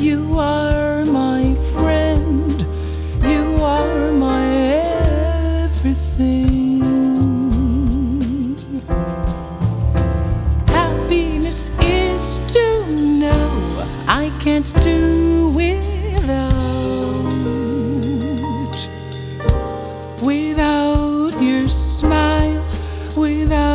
You are my friend, you are my everything. Happiness is to know I can't do without your smile, without